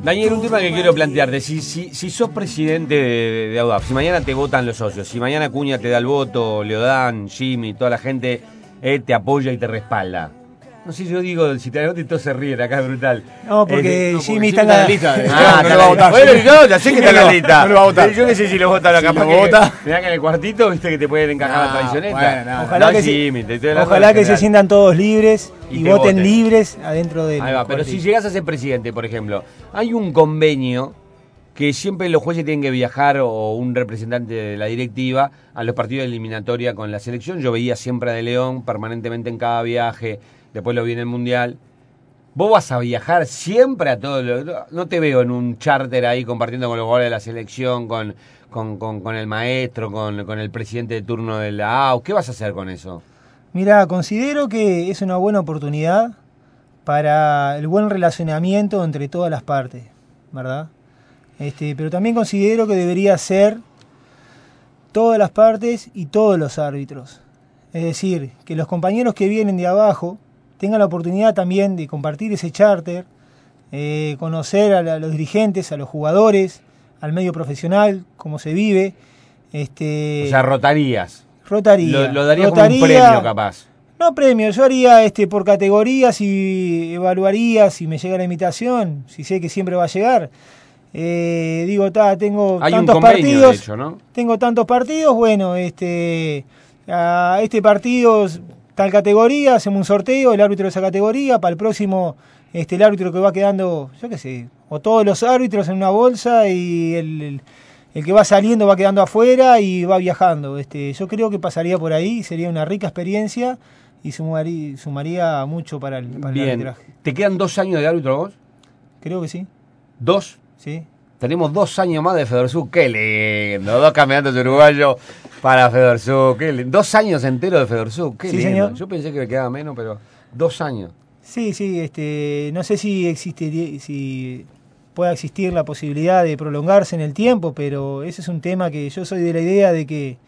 Daniel, un tema que quiero plantearte. Si sos presidente de AUDAF, si mañana te votan los socios, si mañana Cuña te da el voto, Leodán, Jimmy, toda la gente te apoya y te respalda. No sé, yo digo, si te anoto y todos se ríen, acá es brutal. No, porque Jimmy está en la lista. No lo va a votar. Bueno, no, ya sé que está en la lista. No lo va a votar. Yo no sé si lo votan acá. Si lo vota. Mirá que en el cuartito, viste que te pueden encajar la traicioneta. Bueno, ojalá que se sientan todos libres y voten libres adentro del. Ahí va, pero si llegás a ser presidente, por ejemplo, hay un convenio que siempre los jueces tienen que viajar o un representante de la directiva a los partidos de eliminatoria con la selección. Yo veía siempre a De León permanentemente en cada viaje. Después lo vi en el Mundial. ¿Vos vas a viajar siempre a todo no te veo en un charter ahí compartiendo con los jugadores de la selección, con el maestro, con el presidente de turno de la AU? ¿Qué vas a hacer con eso? Mira, considero que es una buena oportunidad para el buen relacionamiento entre todas las partes, ¿verdad? Pero también considero que debería ser todas las partes y todos los árbitros. Es decir, que los compañeros que vienen de abajo tengan la oportunidad también de compartir ese charter, conocer a los dirigentes, a los jugadores, al medio profesional, cómo se vive. O sea, rotarías. Rotaría. Lo daría como un premio, capaz. No premio, yo haría por categorías y evaluaría si me llega la invitación, si sé que siempre va a llegar. Tengo Hay tantos un convenio, partidos. de hecho, ¿no? Tengo tantos partidos, bueno, a este partido, tal categoría, hacemos un sorteo, el árbitro de esa categoría, para el próximo, el árbitro que va quedando, yo qué sé, o todos los árbitros en una bolsa y el que va saliendo va quedando afuera y va viajando. Yo creo que pasaría por ahí, sería una rica experiencia y sumaría mucho para el arbitraje. ¿Te quedan 2 años de árbitro vos? Creo que sí. ¿2? Sí. Tenemos 2 años más de Federsub. ¡Qué lindo! 2 campeonatos uruguayos para Federsub. ¡Qué lindo! 2 años enteros de Federsub. ¡Qué sí, lindo! Señor. Yo pensé que me quedaba menos, pero 2 años. Sí, no sé si pueda existir la posibilidad de prolongarse en el tiempo, pero ese es un tema que yo soy de la idea de que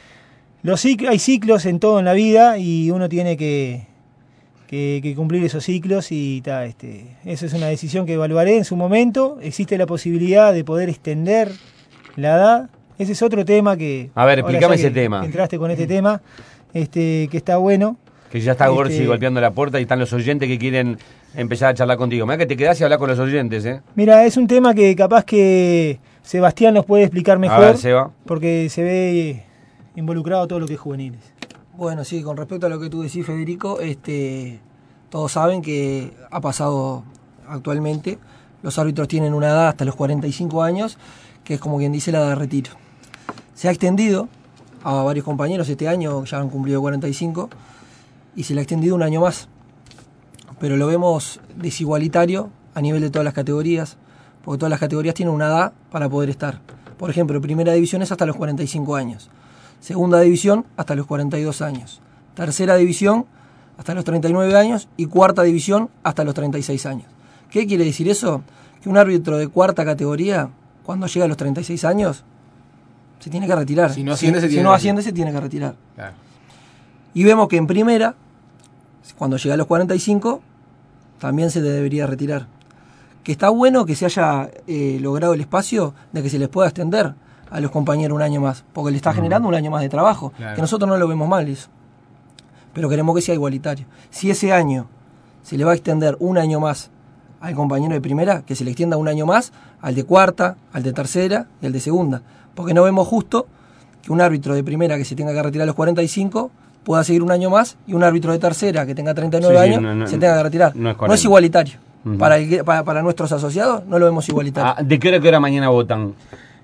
hay ciclos en todo en la vida y uno tiene que cumplir esos ciclos y esa es una decisión que evaluaré en su momento. Existe la posibilidad de poder extender la edad. Ese es otro tema que... A ver, explícame ese tema. Que entraste con este tema, que está bueno. Que ya está Gorsi golpeando la puerta y están los oyentes que quieren empezar a charlar contigo. Mirá que te quedás y hablar con los oyentes, ¿eh? Mira, es un tema que capaz que Sebastián nos puede explicar mejor. A ver, Seba. Porque se ve involucrado todo lo que es juveniles. Bueno, sí, con respecto a lo que tú decís, Federico, todos saben que ha pasado actualmente. Los árbitros tienen una edad hasta los 45 años, que es como quien dice la edad de retiro. Se ha extendido a varios compañeros este año, ya han cumplido 45, y se le ha extendido un año más. Pero lo vemos desigualitario a nivel de todas las categorías, porque todas las categorías tienen una edad para poder estar. Por ejemplo, primera división es hasta los 45 años. Segunda división hasta los 42 años. Tercera división hasta los 39 años y cuarta división hasta los 36 años. ¿Qué quiere decir eso? Que un árbitro de cuarta categoría, cuando llega a los 36 años, se tiene que retirar. Si no asciende, se tiene que retirar. Claro. Y vemos que en primera, cuando llega a los 45, también se debería retirar. Que está bueno que se haya logrado el espacio de que se les pueda extender a los compañeros un año más, porque le está generando un año más de trabajo, que nosotros no lo vemos mal eso, pero queremos que sea igualitario. Si ese año se le va a extender un año más al compañero de primera, que se le extienda un año más al de cuarta, al de tercera y al de segunda, porque no vemos justo que un árbitro de primera que se tenga que retirar a los 45 pueda seguir un año más y un árbitro de tercera que tenga 39 años se tenga que retirar. No es igualitario. Para nuestros asociados no lo vemos igualitario. ¿De qué hora mañana votan?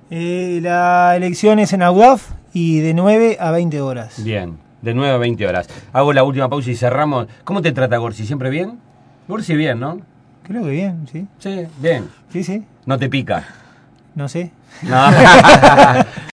La elección es en AUDAF y de 9 a 20 horas. Bien, de 9 a 20 horas. Hago la última pausa y cerramos. ¿Cómo te trata Gorsi? ¿Siempre bien? Gorsi bien, ¿no? Creo que bien, sí. Sí, bien. Sí. ¿No te pica? No sé. No.